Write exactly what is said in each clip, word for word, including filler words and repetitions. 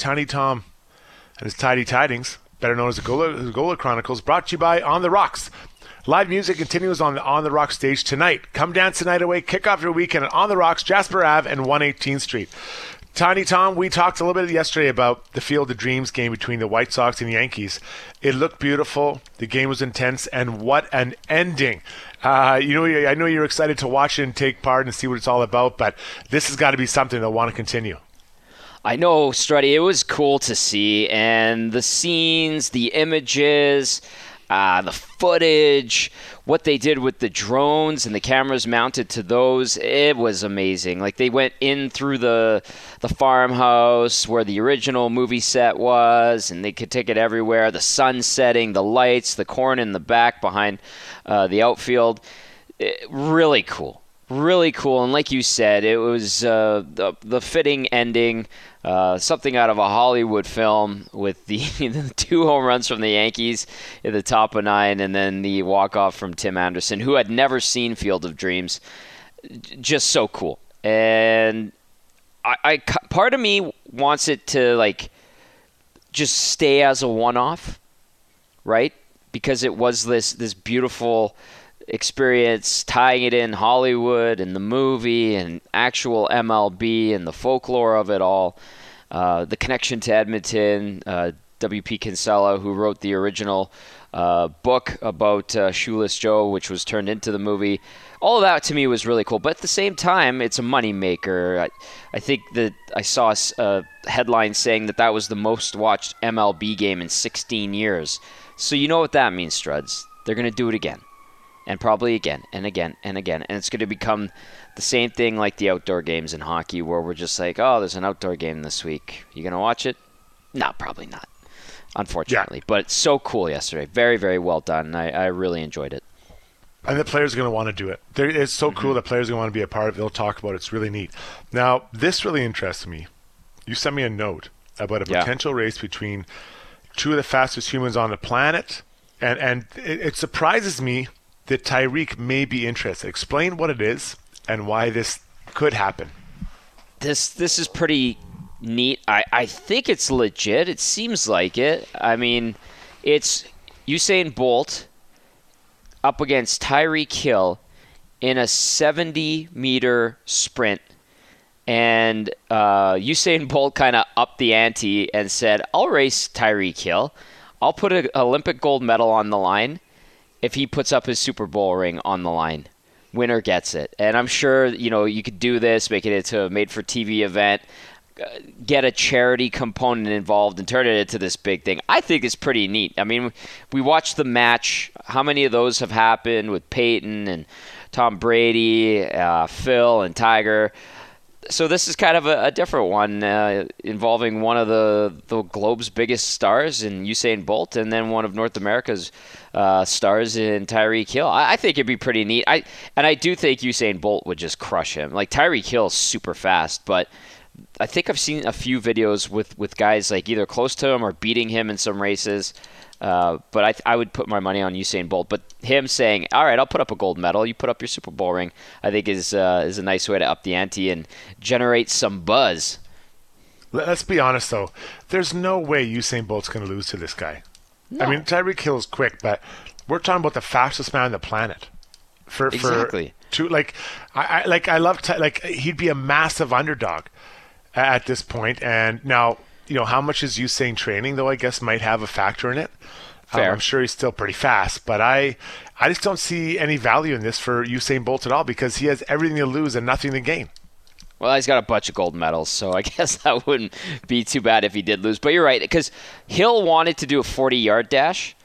Tiny Tom and his Tidy Tidings, better known as the Gola, the Gola Chronicles, brought to you by On the Rocks. Live music continues on the On the Rocks stage tonight. Come dance the night away, kick off your weekend at On the Rocks, Jasper Avenue and one eighteenth Street. Tiny Tom, we talked a little bit yesterday about the Field of Dreams game between the White Sox and Yankees. It looked beautiful. The game was intense, and what an ending. Uh, you know, I know you're excited to watch it and take part and see what it's all about, but this has got to be something they'll want to continue. I know, Struddy, it was cool to see, and the scenes, the images, uh, the footage, what they did with the drones and the cameras mounted to those, it was amazing. Like, they went in through the the farmhouse where the original movie set was, and they could take it everywhere. The sun setting, the lights, the corn in the back behind uh, the outfield. It, really cool. Really cool. And like you said, it was uh, the, the fitting ending. Uh, something out of a Hollywood film with the, the two home runs from the Yankees at the top of nine and then the walk-off from Tim Anderson, who had never seen Field of Dreams. Just so cool. And I, I part of me wants it to like just stay as a one-off, right? Because it was this this beautiful experience, tying it in Hollywood and the movie and actual M L B and the folklore of it all. Uh, the connection to Edmonton, uh, W P Kinsella, who wrote the original uh, book about uh, Shoeless Joe, which was turned into the movie. All of that to me was really cool. But at the same time, it's a moneymaker. I, I think that I saw a headline saying that that was the most watched M L B game in sixteen years. So you know what that means, Struds. They're going to do it again. And probably again and again and again. And it's going to become the same thing like the outdoor games in hockey where we're just like, oh, there's an outdoor game this week. You going to watch it? No, probably not, unfortunately. Yeah. But it's so cool yesterday. Very, very well done. I, I really enjoyed it. And the players are going to want to do it. They're, it's so mm-hmm. cool that players are going to want to be a part of it. They'll talk about it. It's really neat. Now, this really interests me. You sent me a note about a potential yeah. race between two of the fastest humans on the planet. And, and it, it surprises me that Tyreek may be interested. Explain what it is and why this could happen. This this is pretty neat. I, I think it's legit. It seems like it. I mean, it's Usain Bolt up against Tyreek Hill in a seventy-meter sprint. And uh, Usain Bolt kind of upped the ante and said, I'll race Tyreek Hill. I'll put an Olympic gold medal on the line if he puts up his Super Bowl ring on the line. Winner gets it. And I'm sure, you know, you could do this, make it into a made-for-T V event, get a charity component involved and turn it into this big thing. I think it's pretty neat. I mean, we watched the match. How many of those have happened with Peyton and Tom Brady, uh, Phil and Tiger? So this is kind of a, a different one uh, involving one of the, the globe's biggest stars in Usain Bolt and then one of North America's uh, stars in Tyreek Hill. I, I think it'd be pretty neat. I And I do think Usain Bolt would just crush him. Like, Tyreek Hill is super fast, but I think I've seen a few videos with, with guys like either close to him or beating him in some races. Uh, but I I would put my money on Usain Bolt. But him saying, all right, I'll put up a gold medal, you put up your Super Bowl ring, I think is uh, is a nice way to up the ante and generate some buzz. Let's be honest, though. There's no way Usain Bolt's going to lose to this guy. No. I mean, Tyreek Hill is quick, but we're talking about the fastest man on the planet. For, exactly. For two, like, I, I like I love Ty, like he'd be a massive underdog at this point. And now, you know, how much is Usain training, though, I guess might have a factor in it. Fair. Um, I'm sure he's still pretty fast, but I I just don't see any value in this for Usain Bolt at all because he has everything to lose and nothing to gain. Well, he's got a bunch of gold medals, so I guess that wouldn't be too bad if he did lose. But you're right, because Hill wanted to do a forty-yard dash,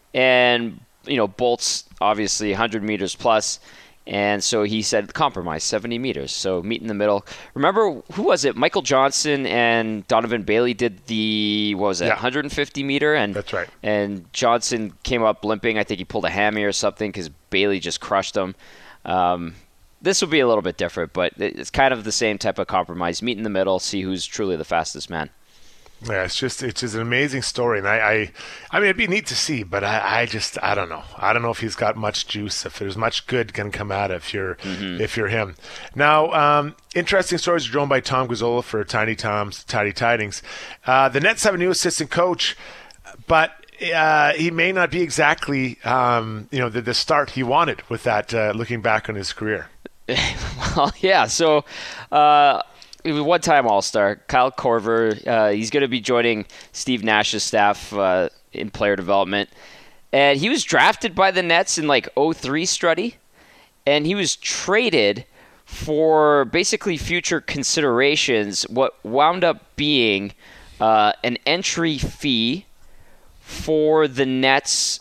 and, you know, Bolt's obviously one hundred meters plus, and so he said compromise, seventy meters, so meet in the middle. Remember, who was it? Michael Johnson and Donovan Bailey did the, what was it, yeah. one hundred fifty meter? And, that's right. And Johnson came up limping. I think he pulled a hammy or something because Bailey just crushed him. Um, this will be a little bit different, but it's kind of the same type of compromise. Meet in the middle, see who's truly the fastest man. Yeah, it's just it's just an amazing story, and I, I, I mean, it'd be neat to see, but I, I just I don't know. I don't know if he's got much juice. If there's much good can come out if you're mm-hmm. if you're him. Now, um, interesting stories are drawn by Tom Gazzola for Tiny Tom's Tidy Tidings. Uh, the Nets have a new assistant coach, but uh, he may not be exactly um, you know the, the start he wanted with that. Uh, looking back on his career. Well, yeah. So. Uh... He was one-time All-Star, Kyle Korver. Uh, he's going to be joining Steve Nash's staff uh, in player development. And he was drafted by the Nets in like oh three, Struddy. And he was traded for basically future considerations, what wound up being uh, an entry fee for the Nets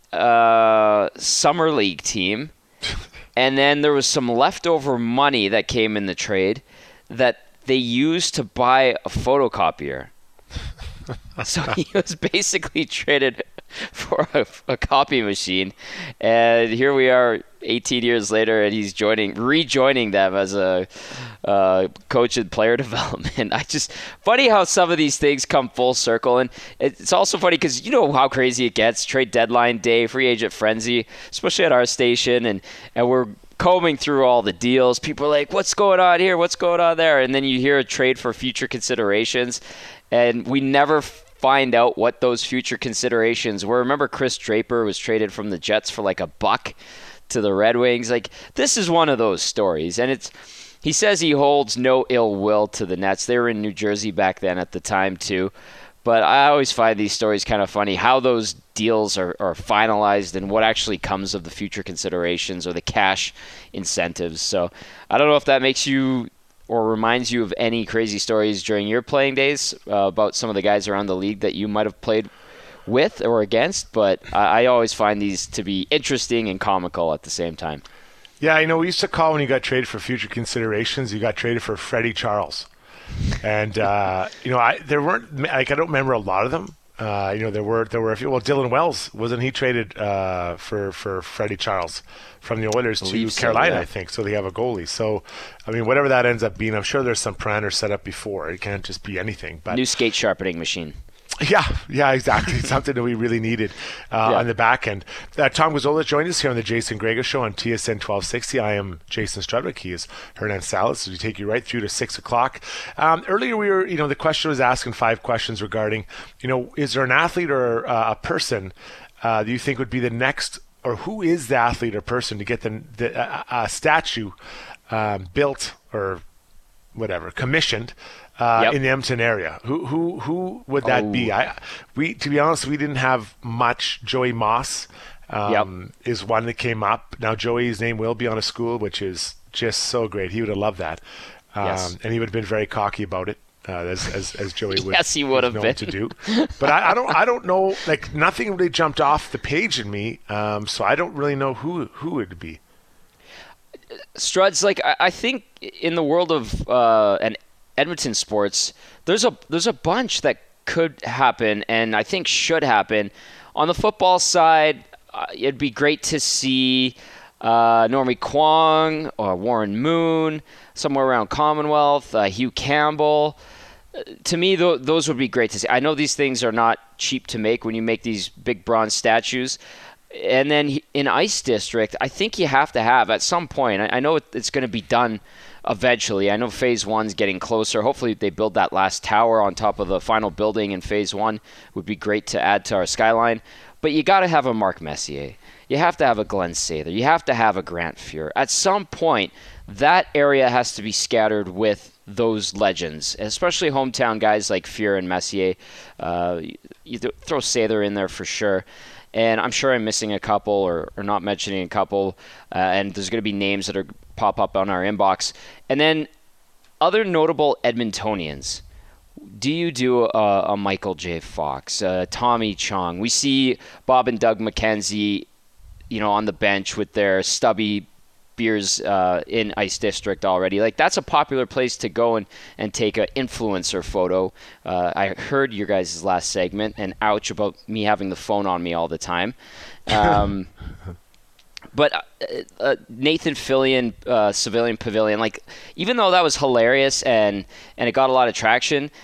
uh, Summer League team. And then there was some leftover money that came in the trade that they used to buy a photocopier. So he was basically traded for a, a copy machine. And here we are eighteen years later, and he's joining, rejoining them as a uh, coach in player development. I just, funny how some of these things come full circle. And it's also funny because you know how crazy it gets. Trade deadline day, free agent frenzy, especially at our station. And, and we're combing through all the deals. People are like, what's going on here? What's going on there? And then you hear a trade for future considerations, and we never find out what those future considerations were. Remember Chris Draper was traded from the Jets for like a buck to the Red Wings? Like, this is one of those stories. And it's, he says he holds no ill will to the Nets. They were in New Jersey back then at the time too. But I always find these stories kind of funny, how those deals are, are finalized and what actually comes of the future considerations or the cash incentives. So I don't know if that makes you or reminds you of any crazy stories during your playing days uh, about some of the guys around the league that you might have played with or against. But I, I always find these to be interesting and comical at the same time. Yeah, you know, we used to call when you got traded for future considerations, you got traded for Freddie Charles. And uh, you know, I there weren't like I don't remember a lot of them. Uh, you know, there were there were a few. Well, Dylan Wells, wasn't he traded uh, for for Freddie Charles from the Oilers to so, Carolina? yeah. I think so. They have a goalie. So, I mean, whatever that ends up being, I'm sure there's some parameters set up before. It can't just be anything. But new skate sharpening machine. Yeah, yeah, exactly. Something that we really needed uh, yeah. on the back end. Uh, Tom Gazzola joined us here on the Jason Gregor Show on T S N twelve sixty. I am Jason Strudwick. He is Hernan Salas. So we take you right through to six o'clock. Um, earlier, we were, you know, the question was asking five questions regarding, you know, is there an athlete or uh, a person uh, that you think would be the next, or who is the athlete or person to get the, the uh, a statue um, built or whatever commissioned Uh, yep. in the Edmonton area? Who who who would that oh. be? I we to be honest, we didn't have much. Joey Moss um, yep. is one that came up. Now Joey's name will be on a school, which is just so great. He would have loved that, um, yes. and he would have been very cocky about it, uh, as, as as Joey would. Yes, he would have been to do. But I, I don't I don't know. Like nothing really jumped off the page in me, um, so I don't really know who who it would be. Struds, like I, I think in the world of uh, an Edmonton sports, there's a there's a bunch that could happen and I think should happen. On the football side, uh, it'd be great to see uh, Normie Kwong or Warren Moon, somewhere around Commonwealth, uh, Hugh Campbell. Uh, to me, th- those would be great to see. I know these things are not cheap to make when you make these big bronze statues. And then in Ice District, I think you have to have, at some point, I, I know it's going to be done eventually. I know phase one's getting closer. Hopefully they build that last tower on top of the final building in phase one. Would be great to add to our skyline. But you got to have a Mark Messier. You have to have a Glenn Sather. You have to have a Grant Fuhr. At some point, that area has to be scattered with those legends, especially hometown guys like Fuhr and Messier. Uh, you th- throw Sather in there for sure. And I'm sure I'm missing a couple or, or not mentioning a couple. Uh, and there's going to be names that are pop up on our inbox. And then other notable Edmontonians. Do you do a, a Michael J. Fox, uh, Tommy Chong? We see Bob and Doug McKenzie, you know, on the bench with their stubby beers uh, in Ice District already. Like, that's a popular place to go and, and take an influencer photo. Uh, I heard your guys' last segment, and ouch about me having the phone on me all the time. Um, but uh, uh, Nathan Fillion, uh, Civilian Pavilion, like, even though that was hilarious and, and it got a lot of traction,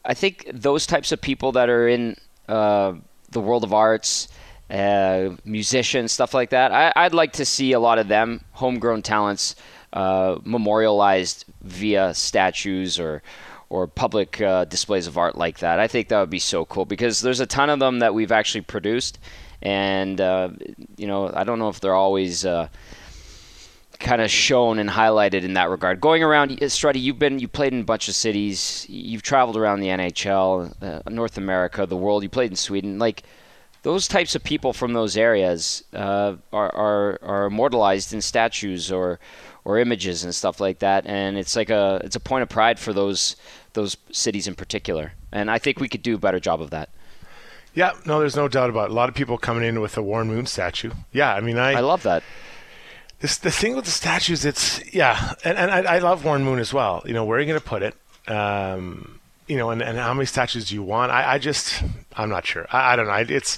I think those types of people that are in uh, the world of arts, uh, musicians, stuff like that, I, I'd like to see a lot of them, homegrown talents, uh, memorialized via statues or or public uh, displays of art like that. I think that would be so cool because there's a ton of them that we've actually produced, and uh, you know, I don't know if they're always uh, kind of shown and highlighted in that regard. Going around, Struddy, you've been you played in a bunch of cities. You've traveled around the N H L, uh, North America, the world. You played in Sweden. Like those types of people from those areas uh, are, are are immortalized in statues or or images and stuff like that. And it's like a it's a point of pride for those those cities in particular. And I think we could do a better job of that. Yeah, no, there's no doubt about it. A lot of people coming in with a Warren Moon statue. Yeah, I mean, I I love that. This, the thing with the statues, it's, yeah, and, and I, I love Warren Moon as well. You know, where are you going to put it? Um, you know, and, and how many statues do you want? I, I just, I'm not sure. I, I don't know. I, it's.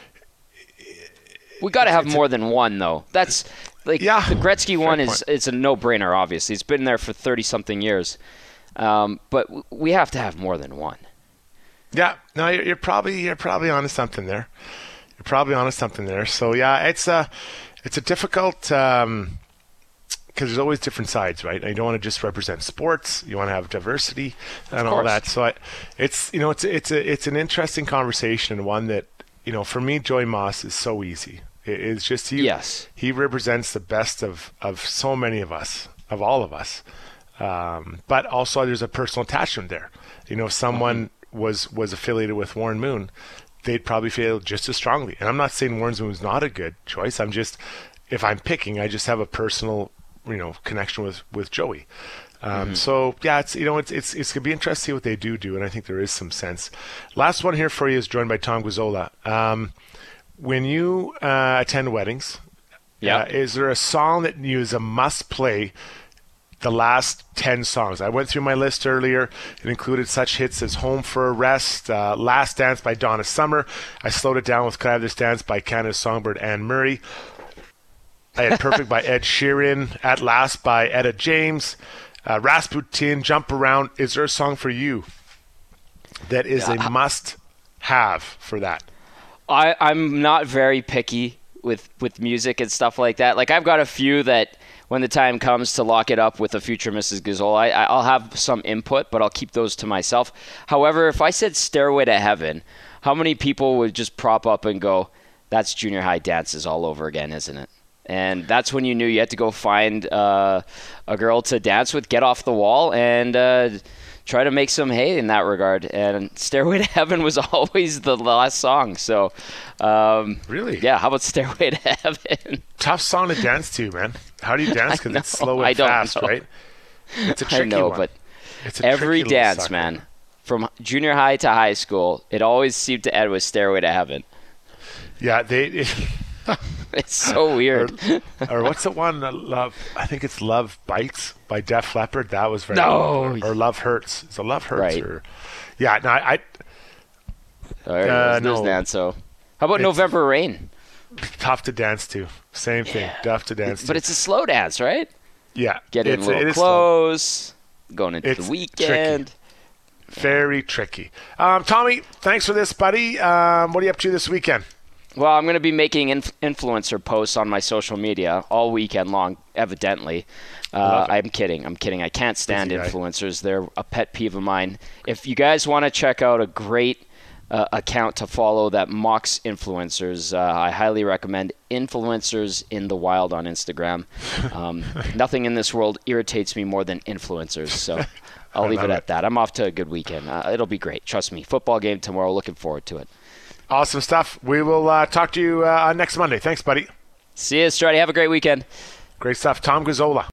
We got to have more a, than one, though. That's, like, yeah, the Gretzky one is point. it's a no-brainer, obviously. It's been there for thirty-something years. Um, but we have to have more than one. Yeah, no, you're, you're probably you're probably onto something there. You're probably onto something there. So yeah, it's a it's a difficult because um, there's always different sides, right? And you don't want to just represent sports. You want to have diversity and all that. So I, it's you know it's it's a it's an interesting conversation and one that you know for me, Joey Moss is so easy. It, it's just he yes. he represents the best of of so many of us, of all of us. Um, but also there's a personal attachment there. You know, if someone mm-hmm. was was affiliated with Warren Moon, they'd probably feel just as strongly. And I'm not saying Warren Moon's not a good choice. I'm just, if I'm picking, I just have a personal, you know, connection with with Joey. Um, mm-hmm. So yeah, it's you know it's it's it's gonna be interesting to see what they do do, and I think there is some sense. Last one here for you is joined by Tom Guzzola. Um, when you uh, attend weddings, yeah, uh, is there a song that you is a must play? The last ten songs. I went through my list earlier. It included such hits as Home for a Rest, uh, Last Dance by Donna Summer. I slowed it down with Could I Have This Dance by Canada's Songbird Anne Murray. I had Perfect by Ed Sheeran, At Last by Etta James, uh, Rasputin, Jump Around. Is there a song for you that is yeah. a must-have for that? I, I'm not very picky with, with music and stuff like that. Like, I've got a few that when the time comes to lock it up with a future Missus Gazzola, I, I'll have some input, but I'll keep those to myself. However, if I said Stairway to Heaven, how many people would just prop up and go, that's junior high dances all over again, isn't it? And that's when you knew you had to go find uh, a girl to dance with, get off the wall, and uh, try to make some hay in that regard. And Stairway to Heaven was always the last song. So, um, really? Yeah, how about Stairway to Heaven? Tough song to dance to, man. How do you dance? Because it's slow and I don't fast, know. right? It's a tricky I know, one. but it's a every dance, sucker. man, from junior high to high school, it always seemed to end with Stairway to Heaven. Yeah, they... It, it's so weird. Or, or what's the one? Uh, Love. I think it's Love Bites by Def Leppard. That was very. No. Or, or Love Hurts. Is it Love Hurts? Right. Or, yeah. No. I. All right, uh, there's no. dance. So, how about It's November Rain? Tough to dance to. Same thing. Yeah. Tough to dance to. But it's a slow dance, right? Yeah. Get in it's, a little it is close. slow. Going into It's the weekend. Tricky. Very tricky. Um, Tommy, thanks for this, buddy. Um, what are you up to this weekend? Well, I'm going to be making inf- influencer posts on my social media all weekend long, evidently. Uh, I'm kidding. I'm kidding. I can't stand influencers. They're a pet peeve of mine. If you guys want to check out a great uh, account to follow that mocks influencers, uh, I highly recommend Influencers in the Wild on Instagram. Um, nothing in this world irritates me more than influencers, so I'll leave it at that. I'm off to a good weekend. Uh, it'll be great. Trust me. Football game tomorrow. Looking forward to it. Awesome stuff. We will uh, talk to you uh, next Monday. Thanks, buddy. See you, Struddy. Have a great weekend. Great stuff. Tom Guzzola.